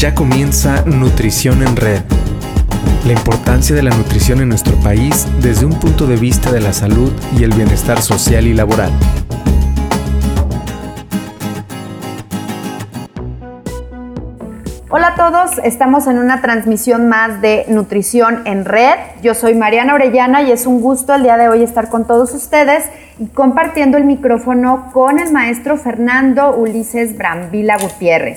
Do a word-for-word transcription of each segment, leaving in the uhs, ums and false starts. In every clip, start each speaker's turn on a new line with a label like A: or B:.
A: Ya comienza Nutrición en Red. La importancia de la nutrición en nuestro país desde un punto de vista de la salud y el bienestar social y laboral.
B: Hola a todos, estamos en una transmisión más de Nutrición en Red. Yo soy Mariana Orellana y es un gusto el día de hoy estar con todos ustedes y compartiendo el micrófono con el maestro Fernando Ulises Brambila Gutiérrez.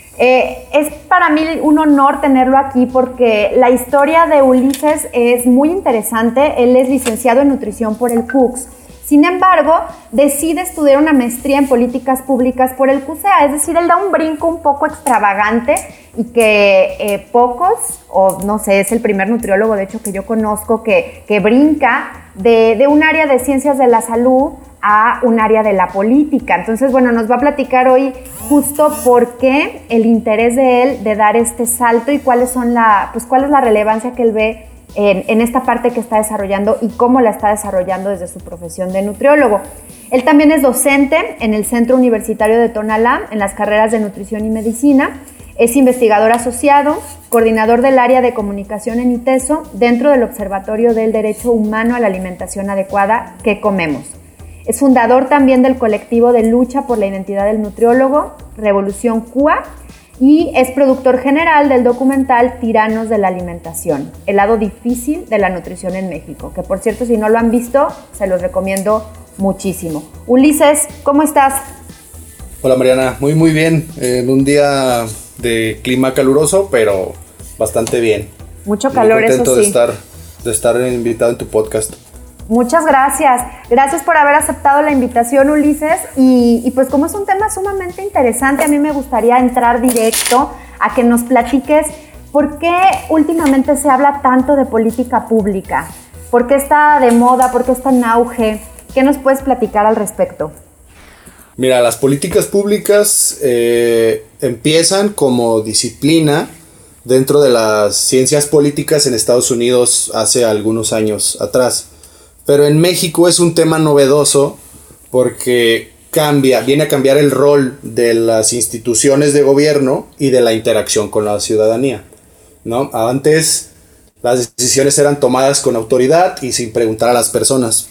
B: Eh, es para mí un honor tenerlo aquí porque la historia de Ulises es muy interesante. Él es licenciado en nutrición por el C U C S. Sin embargo, decide estudiar una maestría en políticas públicas por el C U S E A, es decir, él da un brinco un poco extravagante y que eh, pocos, o no sé, es el primer nutriólogo de hecho que yo conozco que, que brinca de, de un área de ciencias de la salud a un área de la política. Entonces, bueno, nos va a platicar hoy justo por qué el interés de él de dar este salto y cuáles son la, pues, cuál es la relevancia que él ve En, en esta parte que está desarrollando y cómo la está desarrollando desde su profesión de nutriólogo. Él también es docente en el Centro Universitario de Tonalá, en las carreras de Nutrición y Medicina. Es investigador asociado, coordinador del área de comunicación en ITESO, dentro del Observatorio del Derecho Humano a la Alimentación Adecuada, ¿Qué comemos? Es fundador también del colectivo de lucha por la identidad del nutriólogo, Revolución Q A, y es productor general del documental Tiranos de la Alimentación, el lado difícil de la nutrición en México, que por cierto, si no lo han visto, se los recomiendo muchísimo. Ulises, ¿cómo estás?
C: Hola Mariana, muy muy bien, en un día de clima caluroso, pero bastante bien.
B: Mucho calor,
C: muy contento
B: eso sí.
C: de estar, de estar invitado en tu podcast.
B: Muchas gracias. Gracias por haber aceptado la invitación, Ulises. Y, y pues como es un tema sumamente interesante, a mí me gustaría entrar directo a que nos platiques por qué últimamente se habla tanto de política pública. ¿Por qué está de moda? ¿Por qué está en auge? ¿Qué nos puedes platicar al respecto?
C: Mira, las políticas públicas eh, empiezan como disciplina dentro de las ciencias políticas en Estados Unidos hace algunos años atrás. Pero en México es un tema novedoso porque cambia, viene a cambiar el rol de las instituciones de gobierno y de la interacción con la ciudadanía, ¿no? Antes las decisiones eran tomadas con autoridad y sin preguntar a las personas.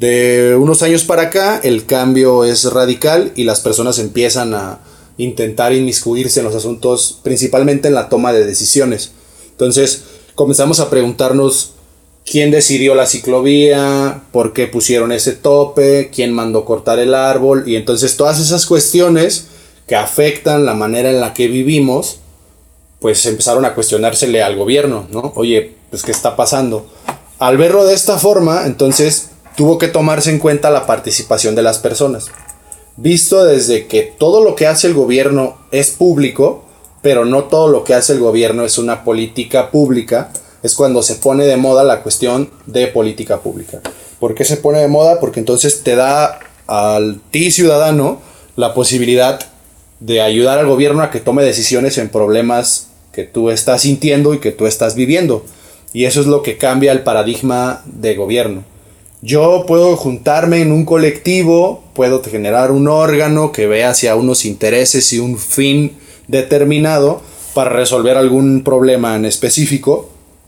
C: De unos años para acá el cambio es radical y las personas empiezan a intentar inmiscuirse en los asuntos, principalmente en la toma de decisiones. Entonces comenzamos a preguntarnos: ¿quién decidió la ciclovía? ¿Por qué pusieron ese tope? ¿Quién mandó cortar el árbol? Y entonces todas esas cuestiones que afectan la manera en la que vivimos, pues empezaron a cuestionársele al gobierno, ¿no? Oye, pues ¿qué está pasando? Al verlo de esta forma, entonces tuvo que tomarse en cuenta la participación de las personas. Visto desde que todo lo que hace el gobierno es público, pero no todo lo que hace el gobierno es una política pública, es cuando se pone de moda la cuestión de política pública. ¿Por qué se pone de moda? Porque entonces te da a ti, ciudadano, la posibilidad de ayudar al gobierno a que tome decisiones en problemas que tú estás sintiendo y que tú estás viviendo. Y eso es lo que cambia el paradigma de gobierno. Yo puedo juntarme en un colectivo, puedo generar un órgano que vea hacia unos intereses y un fin determinado para resolver algún problema en específico,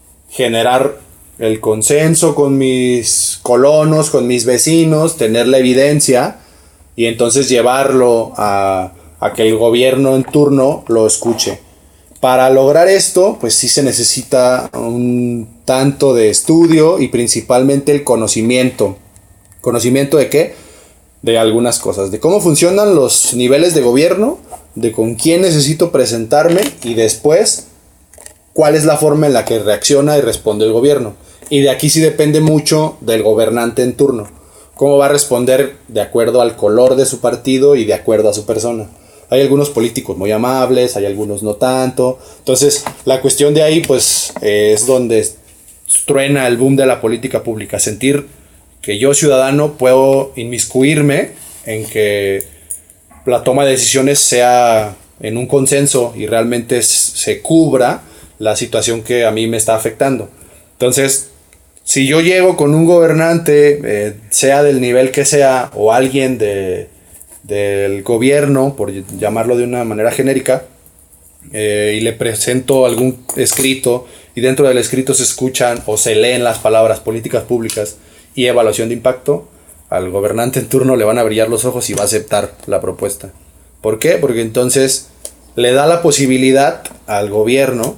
C: generar el consenso con mis colonos, con mis vecinos, tener la evidencia y entonces llevarlo a, a que el gobierno en turno lo escuche. Para lograr esto, pues sí se necesita un tanto de estudio y principalmente el conocimiento. ¿Conocimiento de qué? De algunas cosas, de cómo funcionan los niveles de gobierno, de con quién necesito presentarme y después cuál es la forma en la que reacciona y responde el gobierno. Y de aquí sí depende mucho del gobernante en turno. Cómo va a responder de acuerdo al color de su partido y de acuerdo a su persona. Hay algunos políticos muy amables, hay algunos no tanto. Entonces, la cuestión de ahí, pues, eh, es donde truena el boom de la política pública. Sentir que yo, ciudadano, puedo inmiscuirme en que la toma de decisiones sea en un consenso y realmente se cubra la situación que a mí me está afectando. Entonces, si yo llego con un gobernante, eh, sea del nivel que sea, o alguien de, del gobierno, por llamarlo de una manera genérica, eh, y le presento algún escrito y dentro del escrito se escuchan o se leen las palabras políticas públicas y evaluación de impacto, al gobernante en turno le van a brillar los ojos y va a aceptar la propuesta. ¿Por qué? Porque entonces le da la posibilidad al gobierno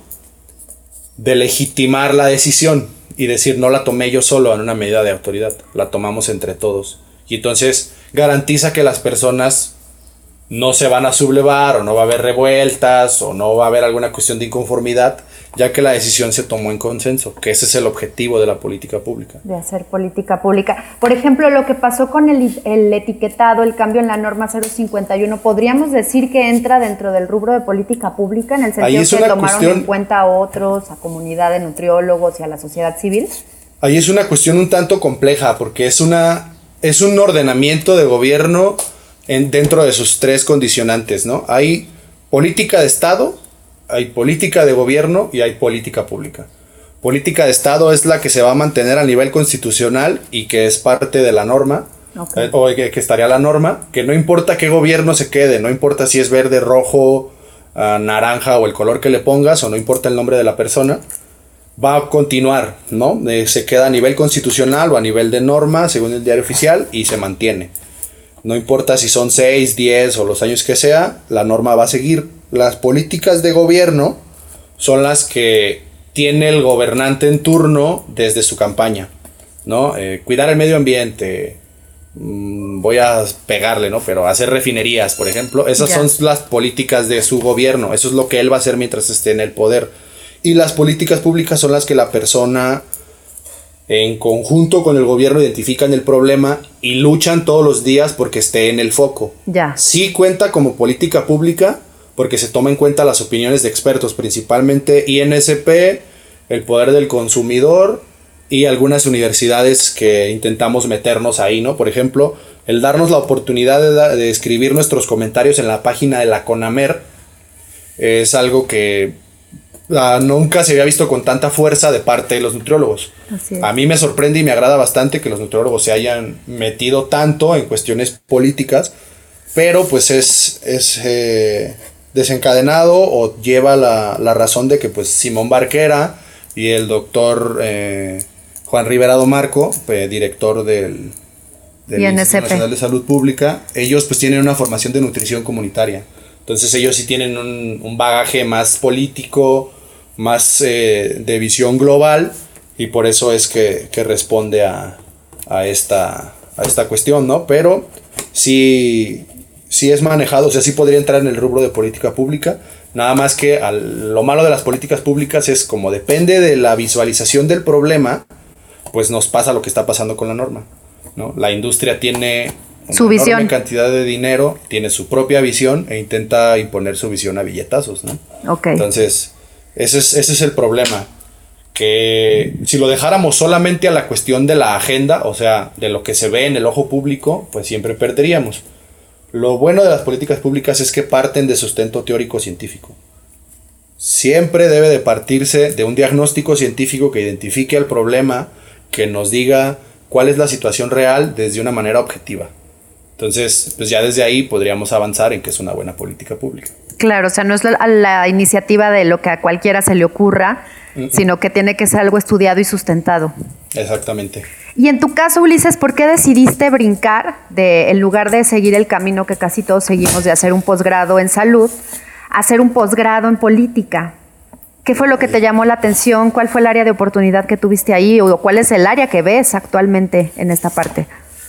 C: de legitimar la decisión y decir, no la tomé yo solo en una medida de autoridad, la tomamos entre todos. Y entonces garantiza que las personas no se van a sublevar o no va a haber revueltas o no va a haber alguna cuestión de inconformidad, ya que la decisión se tomó en consenso, que ese es el objetivo de la política pública.
B: De hacer política pública. Por ejemplo, lo que pasó con el, el etiquetado, el cambio en la norma cero cincuenta y uno, ¿podríamos decir que entra dentro del rubro de política pública en el sentido que tomaron cuestión, en cuenta a otros, a comunidad de nutriólogos y a la sociedad civil?
C: Ahí es una cuestión un tanto compleja porque es, una, es un ordenamiento de gobierno en, dentro de sus tres condicionantes, ¿no? Hay política de Estado, hay política de gobierno y hay política pública. Política de Estado es la que se va a mantener a nivel constitucional y que es parte de la norma, okay. eh, o que, que estaría la norma, que no importa qué gobierno se quede, no importa si es verde, rojo, uh, naranja o el color que le pongas, o no importa el nombre de la persona, va a continuar, ¿no? Eh, se queda a nivel constitucional o a nivel de norma, según el diario oficial, y se mantiene. No importa si son seis, diez o los años que sea, la norma va a seguir. Las políticas de gobierno son las que tiene el gobernante en turno desde su campaña, ¿no? Eh, cuidar el medio ambiente, mmm, voy a pegarle, ¿no? Pero hacer refinerías, por ejemplo, esas yeah. son las políticas de su gobierno, eso es lo que él va a hacer mientras esté en el poder. Y las políticas públicas son las que la persona, en conjunto con el gobierno, identifican el problema y luchan todos los días porque esté en el foco.
B: Ya.
C: Sí cuenta como política pública porque se toma en cuenta las opiniones de expertos, principalmente I N S P, el Poder del Consumidor y algunas universidades que intentamos meternos ahí, ¿no? Por ejemplo, el darnos la oportunidad de, da- de escribir nuestros comentarios en la página de la CONAMER es algo que uh, nunca se había visto con tanta fuerza de parte de los nutriólogos.
B: Así es.
C: A mí me sorprende y me agrada bastante que los nutriólogos se hayan metido tanto en cuestiones políticas, pero pues es, es eh, desencadenado o lleva la, la razón de que pues Simón Barquera y el doctor eh, Juan Riverado Marco, eh, director del, del Instituto Nacional de Salud Pública, ellos pues tienen una formación de nutrición comunitaria. Entonces ellos sí tienen un, un bagaje más político, más eh, de visión global, y por eso es que, que responde a, a, esta, a esta cuestión, ¿no? Pero sí, sí es manejado, o sea, sí podría entrar en el rubro de política pública, nada más que al, lo malo de las políticas públicas es como depende de la visualización del problema, pues nos pasa lo que está pasando con la norma, ¿no? La industria tiene
B: su
C: una
B: visión,
C: enorme cantidad de dinero, tiene su propia visión e intenta imponer su visión a billetazos, ¿no?
B: Okay.
C: Entonces, ese es, ese es el problema, que si lo dejáramos solamente a la cuestión de la agenda, o sea, de lo que se ve en el ojo público, pues siempre perderíamos. Lo bueno de las políticas públicas es que parten de sustento teórico científico. Siempre debe de partirse de un diagnóstico científico que identifique el problema, que nos diga cuál es la situación real desde una manera objetiva. Entonces, pues ya desde ahí podríamos avanzar en que es una buena política pública.
B: Claro, o sea, no es la, la iniciativa de lo que a cualquiera se le ocurra, uh-uh. sino que tiene que ser algo estudiado y sustentado.
C: Exactamente.
B: Y en tu caso, Ulises, ¿por qué decidiste brincar de, en lugar de seguir el camino que casi todos seguimos de hacer un posgrado en salud, hacer un posgrado en política? ¿Qué fue lo que te llamó la atención? ¿Cuál fue el área de oportunidad que tuviste ahí? ¿O cuál es el área que ves actualmente en esta parte?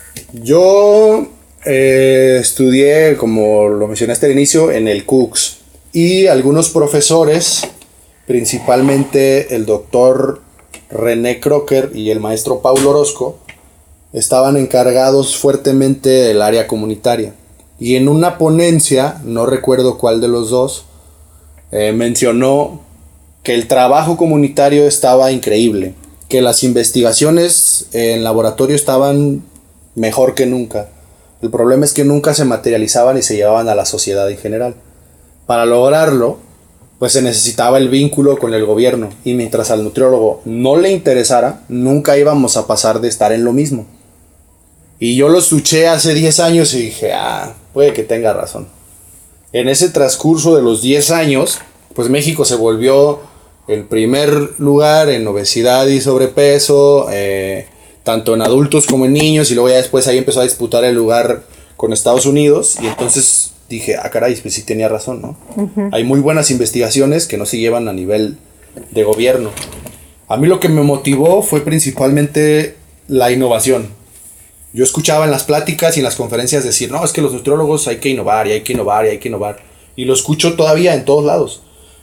C: Yo eh, estudié, como lo mencionaste al inicio, en el C U C S. Y algunos profesores, principalmente el doctor René Crocker y el maestro Paulo Orozco, estaban encargados fuertemente del área comunitaria. Y en una ponencia, no recuerdo cuál de los dos, eh, mencionó que el trabajo comunitario estaba increíble, que las investigaciones en laboratorio estaban mejor que nunca. El problema es que nunca se materializaban y se llevaban a la sociedad en general. Para lograrlo, pues se necesitaba el vínculo con el gobierno, y mientras al nutriólogo no le interesara, nunca íbamos a pasar de estar en lo mismo. Y yo lo escuché hace diez años y dije, ah, puede que tenga razón. En ese transcurso de los diez años, pues México se volvió el primer lugar en obesidad y sobrepeso, eh, tanto en adultos como en niños, y luego ya después ahí empezó a disputar el lugar con Estados Unidos, y entonces dije, ah caray, pues sí tenía razón, ¿no? Uh-huh. Hay muy buenas investigaciones que no se llevan a nivel de gobierno. A mí lo que me motivó fue principalmente la innovación. Yo escuchaba en las pláticas y en las conferencias decir, no, es que los nutriólogos hay que innovar, y hay que innovar, y hay que innovar. Y lo escucho todavía en todos lados.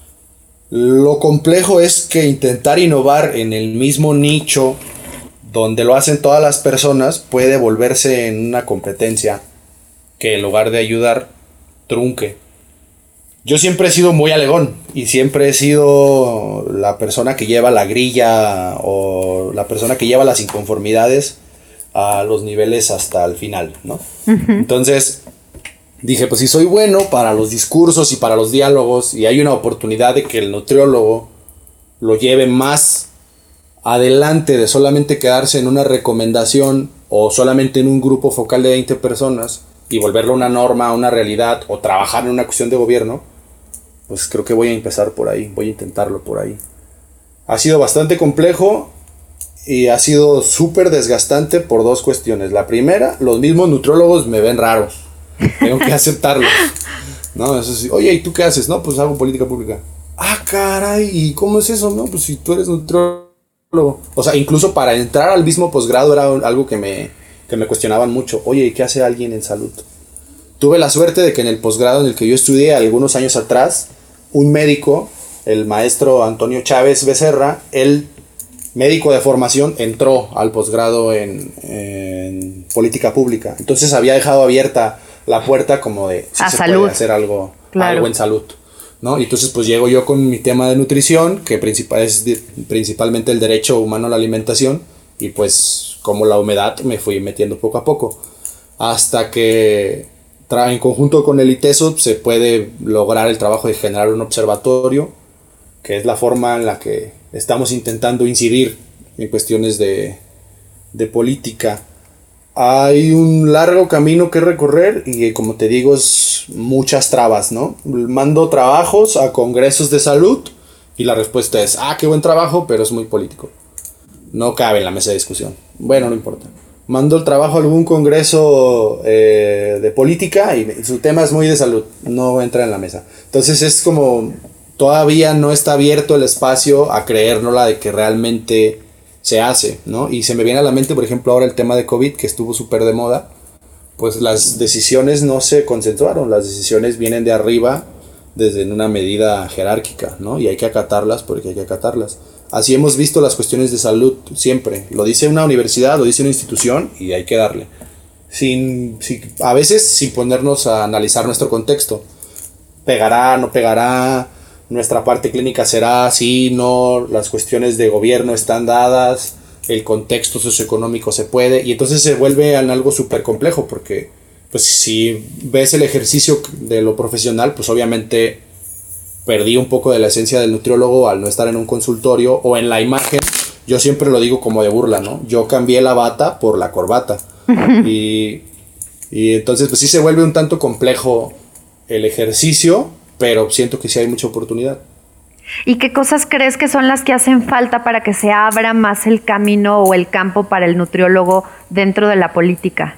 C: Lo complejo es que intentar innovar en el mismo nicho donde lo hacen todas las personas puede volverse en una competencia que en lugar de ayudar, trunque. Yo siempre he sido muy alegón y siempre he sido la persona que lleva la grilla o la persona que lleva las inconformidades a los niveles hasta el final, ¿no? Uh-huh. Entonces dije, pues si soy bueno para los discursos y para los diálogos y hay una oportunidad de que el nutriólogo lo lleve más adelante de solamente quedarse en una recomendación o solamente en un grupo focal de veinte personas y volverlo una norma, una realidad o trabajar en una cuestión de gobierno, pues creo que voy a empezar por ahí, voy a intentarlo por ahí. Ha sido bastante complejo y ha sido súper desgastante por dos cuestiones. La primera, los mismos nutriólogos me ven raro. Tengo que aceptarlo. No, eso sí. Oye, ¿y tú qué haces? No, pues hago política pública. Ah, caray, ¿y cómo es eso? No, pues si tú eres nutriólogo. O sea, incluso para entrar al mismo posgrado era algo que me, que me cuestionaban mucho. Oye, ¿y qué hace alguien en salud? Tuve la suerte de que en el posgrado en el que yo estudié algunos años atrás, un médico, el maestro Antonio Chávez Becerra, él, médico de formación, entró al posgrado en, en política pública. Entonces había dejado abierta la puerta como de si
B: a
C: se
B: salud.
C: Puede hacer algo,
B: Claro.
C: algo en salud, ¿no? Y entonces pues llego yo con mi tema de nutrición, que principal, es de, principalmente el derecho humano a la alimentación, y pues como la humedad me fui metiendo poco a poco, hasta que tra- en conjunto con el ITESO se puede lograr el trabajo de generar un observatorio, que es la forma en la que estamos intentando incidir en cuestiones de, de política. Hay un largo camino que recorrer y, como te digo, es muchas trabas, ¿no? Mando trabajos a congresos de salud y la respuesta es, ah, qué buen trabajo, pero es muy político. No cabe en la mesa de discusión. Bueno, no importa. Mando el trabajo a algún congreso eh, de política y su tema es muy de salud, no entra en la mesa. Entonces es como, todavía no está abierto el espacio a creérnosla de que realmente se hace, ¿no? Y se me viene a la mente, por ejemplo, ahora el tema de COVID, que estuvo súper de moda, pues las decisiones no se consensuaron, las decisiones vienen de arriba desde una medida jerárquica, ¿no? Y hay que acatarlas porque hay que acatarlas. Así hemos visto las cuestiones de salud siempre. Lo dice una universidad, lo dice una institución y hay que darle. Sin, sin, a veces sin ponernos a analizar nuestro contexto. ¿Pegará, no pegará? ¿Nuestra parte clínica será así? ¿No? Las cuestiones de gobierno están dadas. El contexto socioeconómico se puede. Y entonces se vuelve en algo súper complejo porque pues si ves el ejercicio de lo profesional, pues obviamente perdí un poco de la esencia del nutriólogo al no estar en un consultorio o en la imagen. Yo siempre lo digo como de burla, ¿no? Yo cambié la bata por la corbata. y, y entonces pues sí se vuelve un tanto complejo el ejercicio, pero siento que sí hay mucha oportunidad.
B: ¿Y qué cosas crees que son las que hacen falta para que se abra más el camino o el campo para el nutriólogo dentro de la política?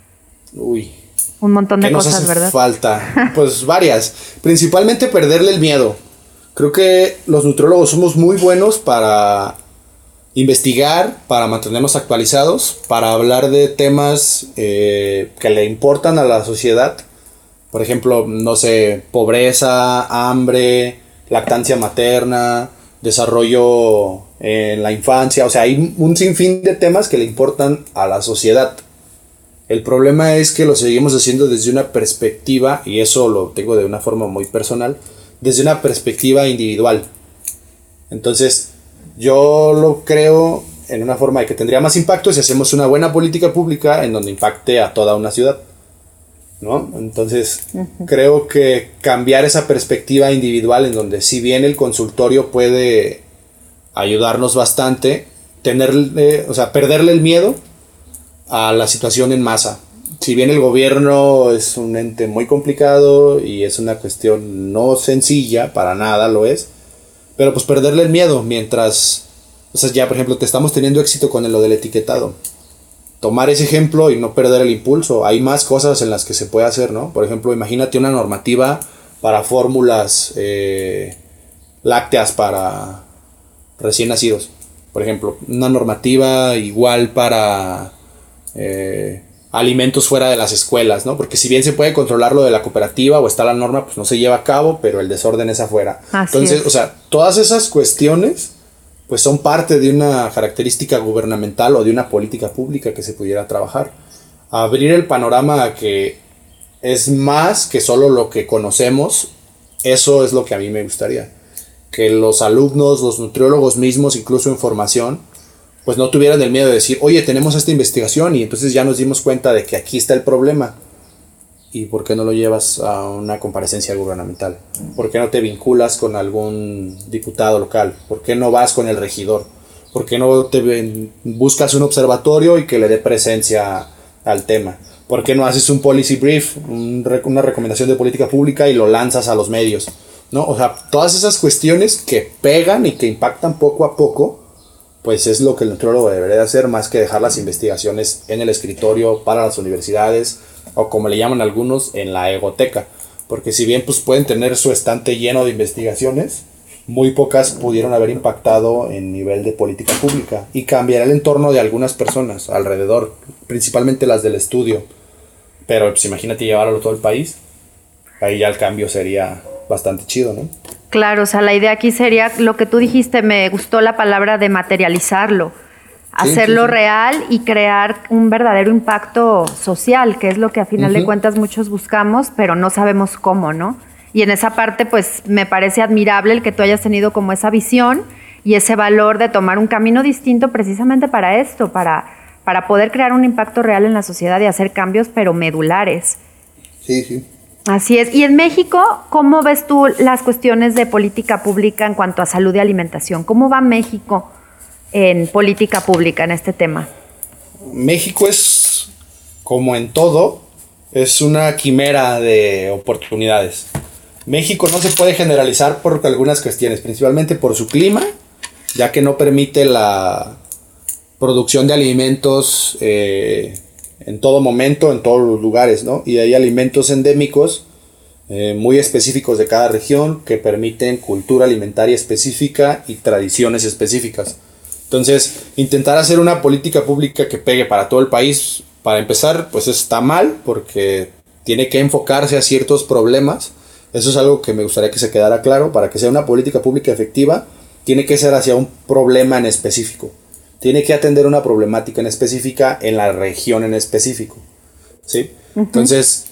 C: Uy.
B: Un montón de
C: ¿Qué nos
B: cosas,
C: hace
B: ¿verdad?
C: Falta? Pues varias. Principalmente perderle el miedo. Creo que los nutriólogos somos muy buenos para investigar, para mantenernos actualizados, para hablar de temas eh, que le importan a la sociedad. Por ejemplo, no sé, pobreza, hambre, lactancia materna, desarrollo en la infancia. O sea, hay un sinfín de temas que le importan a la sociedad. El problema es que lo seguimos haciendo desde una perspectiva, y eso lo tengo de una forma muy personal, desde una perspectiva individual. Entonces, yo lo creo en una forma de que tendría más impacto si hacemos una buena política pública en donde impacte a toda una ciudad, ¿no? Entonces, uh-huh. creo que cambiar esa perspectiva individual en donde si bien el consultorio puede ayudarnos bastante, tenerle, o sea, perderle el miedo a la situación en masa, si bien el gobierno es un ente muy complicado y es una cuestión no sencilla, para nada lo es, pero pues perderle el miedo mientras, o sea, ya por ejemplo, te estamos teniendo éxito con lo del etiquetado. Tomar ese ejemplo y no perder el impulso. Hay más cosas en las que se puede hacer, ¿no? Por ejemplo, imagínate una normativa para fórmulas eh, lácteas para recién nacidos. Por ejemplo, una normativa igual para eh, alimentos fuera de las escuelas, ¿no? Porque si bien se puede controlar lo de la cooperativa o está la norma, pues no se lleva a cabo, pero el desorden es afuera.
B: Así
C: Entonces,
B: es.
C: o sea, todas esas cuestiones pues son parte de una característica gubernamental o de una política pública que se pudiera trabajar. Abrir el panorama a que es más que solo lo que conocemos, eso es lo que a mí me gustaría. Que los alumnos, los nutriólogos mismos, incluso en formación, pues no tuvieran el miedo de decir, oye, tenemos esta investigación y entonces ya nos dimos cuenta de que aquí está el problema. ¿Y por qué no lo llevas a una comparecencia gubernamental? ¿Por qué no te vinculas con algún diputado local? ¿Por qué no vas con el regidor? ¿Por qué no te ven, buscas un observatorio y que le dé presencia al tema? ¿Por qué no haces un policy brief, un, una recomendación de política pública y lo lanzas a los medios? ¿No? O sea, todas esas cuestiones que pegan y que impactan poco a poco, pues es lo que el nutriólogo debería hacer, más que dejar las investigaciones en el escritorio para las universidades, o como le llaman algunos, en la egoteca. Porque si bien pues pueden tener su estante lleno de investigaciones, muy pocas pudieron haber impactado en nivel de política pública y cambiar el entorno de algunas personas alrededor, principalmente las del estudio. Pero pues imagínate llevarlo a todo el país, ahí ya el cambio sería bastante chido, ¿no?
B: Claro, o sea, la idea aquí sería lo que tú dijiste, me gustó la palabra de materializarlo, hacerlo
C: sí, sí.
B: real y crear un verdadero impacto social, que es lo que a final uh-huh. de cuentas muchos buscamos, pero no sabemos cómo, ¿no? Y en esa parte, pues, me parece admirable el que tú hayas tenido como esa visión y ese valor de tomar un camino distinto precisamente para esto, para, para poder crear un impacto real en la sociedad y hacer cambios, pero medulares.
C: Sí, sí.
B: Así es. Y en México, ¿cómo ves tú las cuestiones de política pública en cuanto a salud y alimentación? ¿Cómo va México en política pública en este tema?
C: México es, como en todo, es una quimera de oportunidades. México no se puede generalizar por algunas cuestiones, principalmente por su clima, ya que no permite la producción de alimentos eh, en todo momento, en todos los lugares, ¿no? Y hay alimentos endémicos eh, muy específicos de cada región que permiten cultura alimentaria específica y tradiciones específicas. Entonces, intentar hacer una política pública que pegue para todo el país, para empezar, pues está mal, porque tiene que enfocarse a ciertos problemas. Eso es algo que me gustaría que se quedara claro. Para que sea una política pública efectiva, tiene que ser hacia un problema en específico. Tiene que atender una problemática en específica en la región en específico, ¿sí? Uh-huh. Entonces,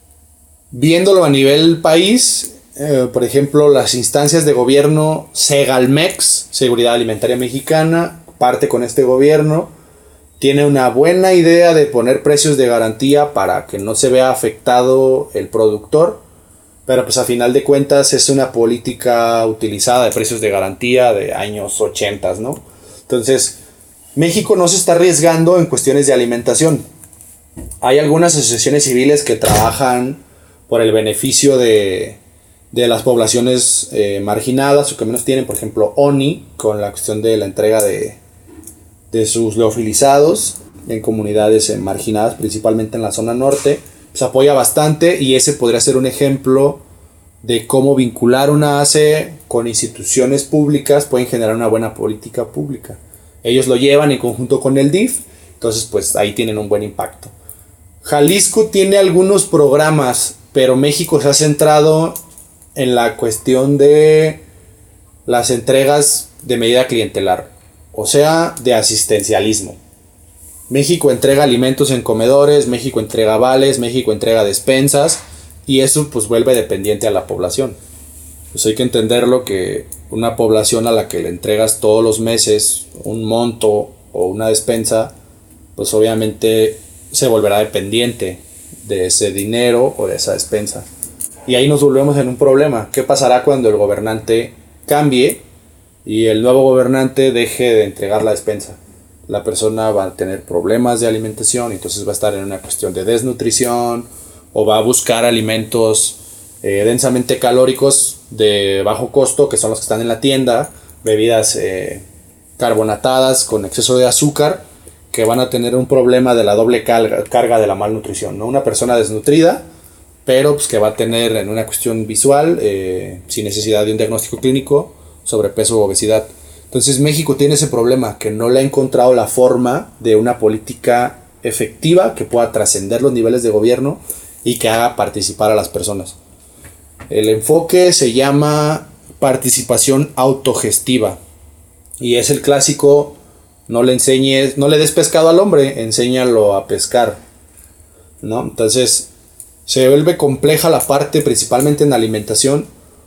C: viéndolo a nivel país, eh, por ejemplo, las instancias de gobierno, Segalmex, Seguridad Alimentaria Mexicana, parte con este gobierno, tiene una buena idea de poner precios de garantía para que no se vea afectado el productor, pero pues a final de cuentas es una política utilizada de precios de garantía de años ochenta, ¿no? Entonces, México no se está arriesgando en cuestiones de alimentación. Hay algunas asociaciones civiles que trabajan por el beneficio de, de las poblaciones eh, marginadas o que menos tienen, por ejemplo, ONI, con la cuestión de la entrega de, de sus leofilizados en comunidades eh, marginadas, principalmente en la zona norte, pues apoya bastante, y ese podría ser un ejemplo de cómo vincular una A C E con instituciones públicas pueden generar una buena política pública. Ellos lo llevan en conjunto con el D I F, entonces pues ahí tienen un buen impacto. Jalisco tiene algunos programas, pero México se ha centrado en la cuestión de las entregas de medida clientelar, o sea, de asistencialismo. México entrega alimentos en comedores, México entrega vales, México entrega despensas, y eso pues vuelve dependiente a la población. Pues hay que entenderlo, que una población a la que le entregas todos los meses un monto o una despensa, pues obviamente se volverá dependiente de ese dinero o de esa despensa. Y ahí nos volvemos en un problema. ¿Qué pasará cuando el gobernante cambie y el nuevo gobernante deje de entregar la despensa? la persona va a tener problemas de alimentación, entonces va a estar en una cuestión de desnutrición o va a buscar alimentos eh, densamente calóricos de bajo costo, que son los que están en la tienda, bebidas eh, carbonatadas con exceso de azúcar, que van a tener un problema de la doble carga, carga de la malnutrición, ¿no? Una persona desnutrida, pero pues, que va a tener en una cuestión visual, eh, sin necesidad de un diagnóstico clínico, sobrepeso u obesidad. Entonces México tiene ese problema, que no le ha encontrado la forma de una política efectiva que pueda trascender los niveles de gobierno y que haga participar a las personas. El enfoque se llama participación autogestiva y es el clásico: no le enseñes, no le des pescado al hombre, enséñalo a pescar, ¿no? Entonces se vuelve compleja la parte, principalmente en alimentación,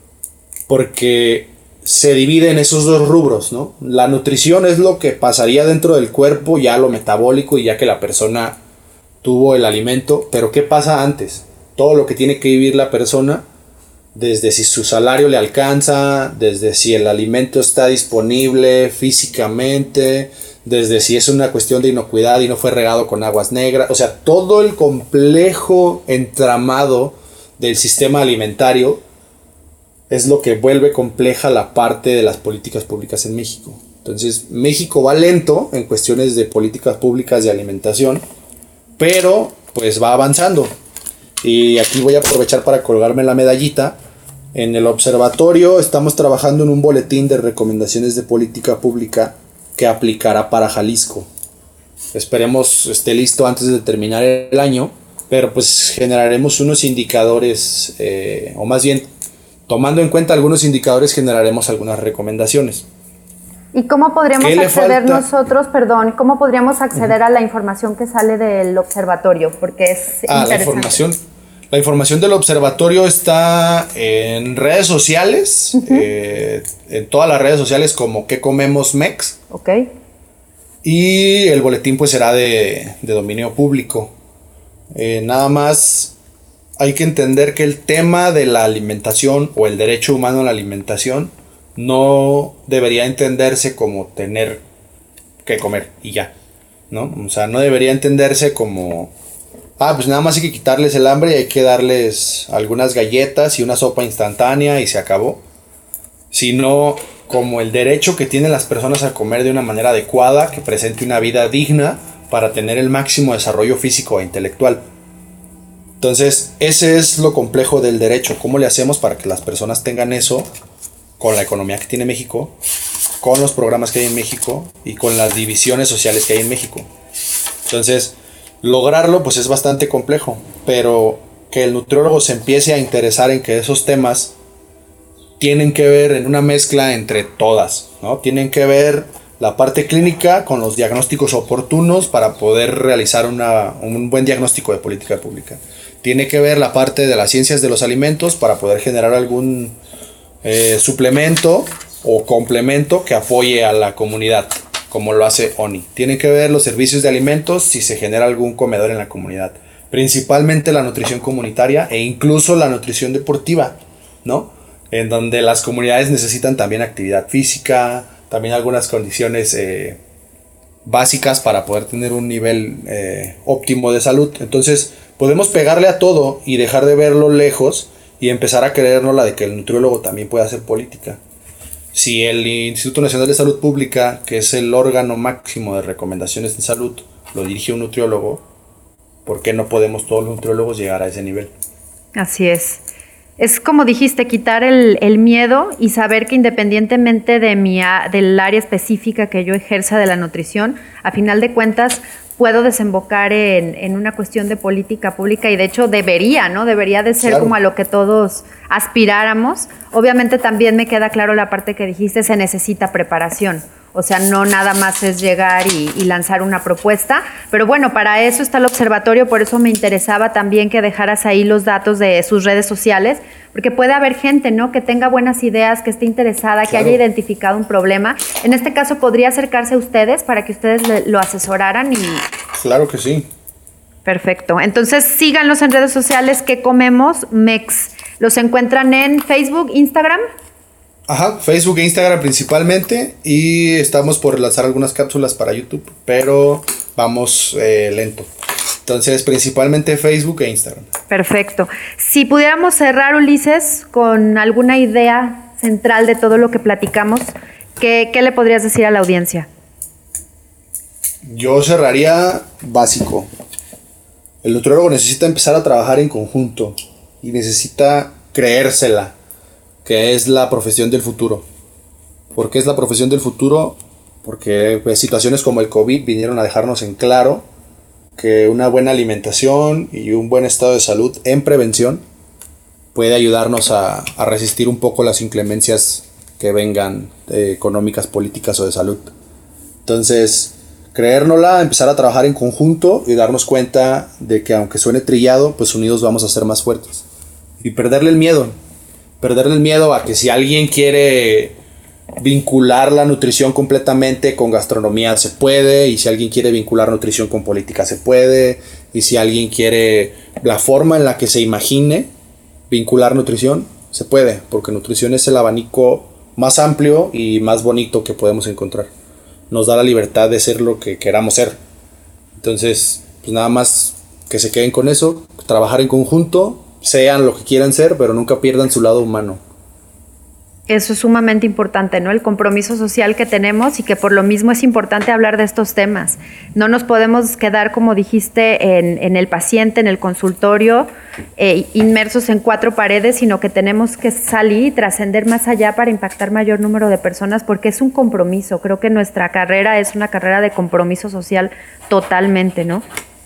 C: porque se divide en esos dos rubros, ¿no? La nutrición es lo que pasaría dentro del cuerpo, ya lo metabólico y ya que la persona tuvo el alimento, pero ¿qué pasa antes? Todo lo que tiene que vivir la persona, desde si su salario le alcanza, desde si el alimento está disponible físicamente, desde si es una cuestión de inocuidad y no fue regado con aguas negras, o sea, todo el complejo entramado del sistema alimentario es lo que vuelve compleja la parte de las políticas públicas en México. Entonces, México va lento en cuestiones de políticas públicas de alimentación, pero pues va avanzando. Y aquí voy a aprovechar para colgarme la medallita. En el observatorio estamos trabajando en un boletín de recomendaciones de política pública que aplicará para Jalisco. Esperemos esté listo antes de terminar el año, pero pues generaremos unos indicadores, eh, o más bien, tomando en cuenta algunos indicadores, generaremos algunas recomendaciones.
B: ¿Y cómo podríamos
C: ¿Qué le
B: acceder
C: falta?
B: nosotros, perdón, cómo podríamos acceder uh-huh. a la información que sale del observatorio? Porque es
C: ah,
B: interesante.
C: La información, la información del observatorio está en redes sociales, uh-huh. eh, en todas las redes sociales como ¿Qué comemos Mex?
B: Ok.
C: Y el boletín pues será de, de dominio público. Eh, nada más hay que entender que el tema de la alimentación o el derecho humano a la alimentación no debería entenderse como tener que comer y ya, ¿no? O sea, no debería entenderse como, ah, pues nada más hay que quitarles el hambre y hay que darles algunas galletas y una sopa instantánea y se acabó. Sino como el derecho que tienen las personas a comer de una manera adecuada, que presente una vida digna para tener el máximo desarrollo físico e intelectual. Entonces, ese es lo complejo del derecho. ¿Cómo le hacemos para que las personas tengan eso con la economía que tiene México, con los programas que hay en México y con las divisiones sociales que hay en México? Entonces, lograrlo pues es bastante complejo, pero que el nutriólogo se empiece a interesar en que esos temas tienen que ver en una mezcla entre todas, ¿no? Tienen que ver la parte clínica con los diagnósticos oportunos para poder realizar una, un buen diagnóstico de política pública. Tiene que ver la parte de las ciencias de los alimentos para poder generar algún eh, suplemento o complemento que apoye a la comunidad, como lo hace O N I. Tiene que ver los servicios de alimentos si se genera algún comedor en la comunidad. Principalmente la nutrición comunitaria e incluso la nutrición deportiva, ¿no? En donde las comunidades necesitan también actividad física, también algunas condiciones eh, básicas para poder tener un nivel eh, óptimo de salud. Entonces podemos pegarle a todo y dejar de verlo lejos y empezar a creernos la de que el nutriólogo también puede hacer política. Si el Instituto Nacional de Salud Pública, que es el órgano máximo de recomendaciones en salud, lo dirige un nutriólogo, ¿por qué no podemos todos los nutriólogos llegar a ese nivel?
B: Así es. Es como dijiste, quitar el, el miedo y saber que independientemente de mi, del área específica que yo ejerza de la nutrición, a final de cuentas puedo desembocar en, en una cuestión de política pública y de hecho debería, ¿no? Debería de ser claro. Como a lo que todos aspiráramos. Obviamente también me queda claro la parte que dijiste, se necesita preparación. O sea, no nada más es llegar y, y lanzar una propuesta. Pero bueno, para eso está el observatorio, por eso me interesaba también que dejaras ahí los datos de sus redes sociales, porque puede haber gente, ¿no?, que tenga buenas ideas, que esté interesada, claro. Que haya identificado un problema. En este caso, ¿podría acercarse a ustedes para que ustedes le, lo asesoraran? Y...
C: Claro que sí.
B: Perfecto. Entonces, síganlos en redes sociales, ¿Qué comemos Mex? ¿Los encuentran en Facebook, Instagram?
C: Ajá, Facebook e Instagram principalmente, y estamos por lanzar algunas cápsulas para YouTube, pero vamos eh, lento. Entonces, principalmente Facebook e Instagram.
B: Perfecto. Si pudiéramos cerrar, Ulises, con alguna idea central de todo lo que platicamos, ¿qué, qué le podrías decir a la audiencia?
C: Yo cerraría básico. El nutriólogo necesita empezar a trabajar en conjunto y necesita creérsela, que es la profesión del futuro. ¿Por qué es la profesión del futuro? Porque pues, situaciones como el COVID vinieron a dejarnos en claro que una buena alimentación y un buen estado de salud en prevención puede ayudarnos a, a resistir un poco las inclemencias que vengan eh, económicas, políticas o de salud. Entonces, creérnosla, empezar a trabajar en conjunto y darnos cuenta de que aunque suene trillado, pues unidos vamos a ser más fuertes. Y perderle el miedo, perderle el miedo a que si alguien quiere vincular la nutrición completamente con gastronomía se puede, y si alguien quiere vincular nutrición con política se puede, y si alguien quiere la forma en la que se imagine vincular nutrición se puede, porque nutrición es el abanico más amplio y más bonito que podemos encontrar. Nos da la libertad de ser lo que queramos ser. Entonces, pues nada más que se queden con eso, trabajar en conjunto, sean lo que quieran ser, pero nunca pierdan su lado humano.
B: Eso es sumamente importante, ¿no? El compromiso social que tenemos, y que por lo mismo es importante hablar de estos temas. No nos podemos quedar, como dijiste, en, en el paciente, en el consultorio, eh, inmersos en cuatro paredes, sino que tenemos que salir y trascender más allá para impactar mayor número de personas, porque es un compromiso. Creo que nuestra carrera es una carrera de compromiso social totalmente, ¿no?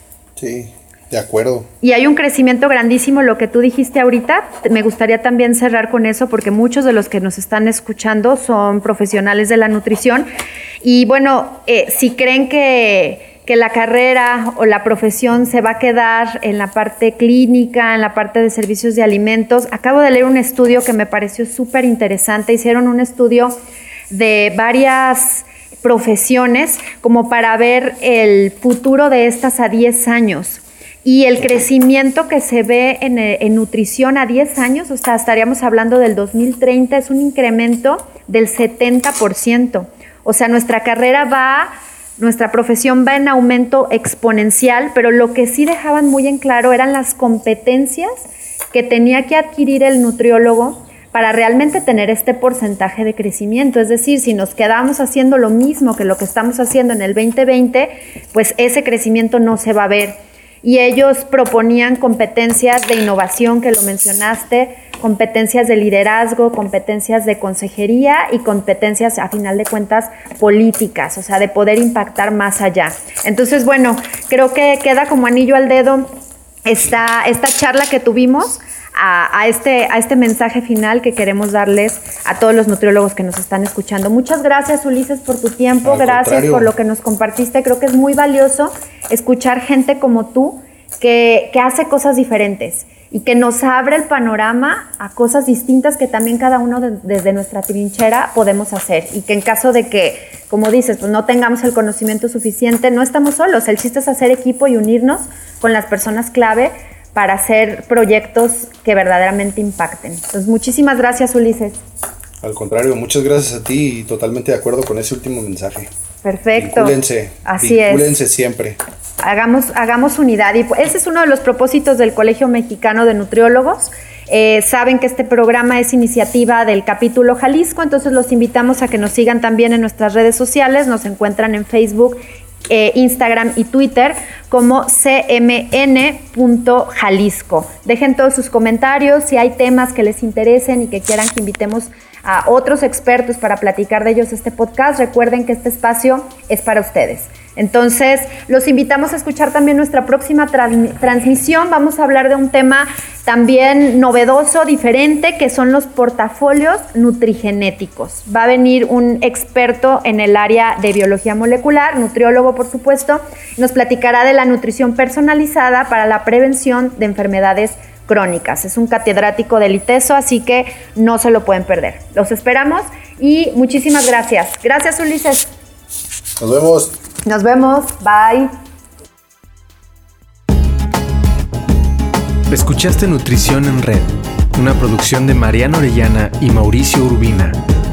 C: Sí. De acuerdo.
B: Y hay un crecimiento grandísimo, lo que tú dijiste ahorita. Me gustaría también cerrar con eso, porque muchos de los que nos están escuchando son profesionales de la nutrición. Y bueno, eh, si creen que, que la carrera o la profesión se va a quedar en la parte clínica, en la parte de servicios de alimentos, acabo de leer un estudio que me pareció súper interesante. Hicieron un estudio de varias profesiones como para ver el futuro de estas a diez años. Y el crecimiento que se ve en, en nutrición a diez años, o sea, estaríamos hablando del dos mil treinta, es un incremento del setenta por ciento. O sea, nuestra carrera va, nuestra profesión va en aumento exponencial, pero lo que sí dejaban muy en claro eran las competencias que tenía que adquirir el nutriólogo para realmente tener este porcentaje de crecimiento. Es decir, si nos quedamos haciendo lo mismo que lo que estamos haciendo en el veinte veinte, pues ese crecimiento no se va a ver. Y ellos proponían competencias de innovación, que lo mencionaste, competencias de liderazgo, competencias de consejería y competencias, a final de cuentas, políticas, o sea, de poder impactar más allá. Entonces, bueno, creo que queda como anillo al dedo esta, esta charla que tuvimos a, a, este, a este mensaje final que queremos darles a todos los nutriólogos que nos están escuchando. Muchas gracias, Ulises, por tu tiempo.
C: Al
B: gracias
C: contrario.
B: por lo que nos compartiste. Creo que es muy valioso escuchar gente como tú que, que hace cosas diferentes y que nos abre el panorama a cosas distintas que también cada uno de, desde nuestra trinchera podemos hacer, y que en caso de que, como dices, pues no tengamos el conocimiento suficiente, no estamos solos. El chiste es hacer equipo y unirnos con las personas clave para hacer proyectos que verdaderamente impacten. Entonces, muchísimas gracias, Ulises.
C: Al contrario, muchas gracias a ti y totalmente de acuerdo con ese último mensaje.
B: Perfecto.
C: Vincúlense.
B: Así
C: Vincúlense
B: es.
C: siempre.
B: Hagamos, hagamos unidad. Y ese es uno de los propósitos del Colegio Mexicano de Nutriólogos. Eh, saben que este programa es iniciativa del capítulo Jalisco, entonces los invitamos a que nos sigan también en nuestras redes sociales. Nos encuentran en Facebook, Eh, Instagram y Twitter como c m n punto jalisco. Dejen todos sus comentarios, si hay temas que les interesen y que quieran que invitemos a otros expertos para platicar de ellos este podcast. Recuerden que este espacio es para ustedes. Entonces, los invitamos a escuchar también nuestra próxima trans- transmisión. Vamos a hablar de un tema también novedoso, diferente, que son los portafolios nutrigenéticos. Va a venir un experto en el área de biología molecular, nutriólogo por supuesto, y nos platicará de la nutrición personalizada para la prevención de enfermedades crónicas. Es un catedrático del ITESO, así que no se lo pueden perder. Los esperamos y muchísimas gracias. Gracias, Ulises.
C: Nos vemos.
B: Nos vemos. Bye.
A: Escuchaste Nutrición en Red, una producción de Mariana Orellana y Mauricio Urbina.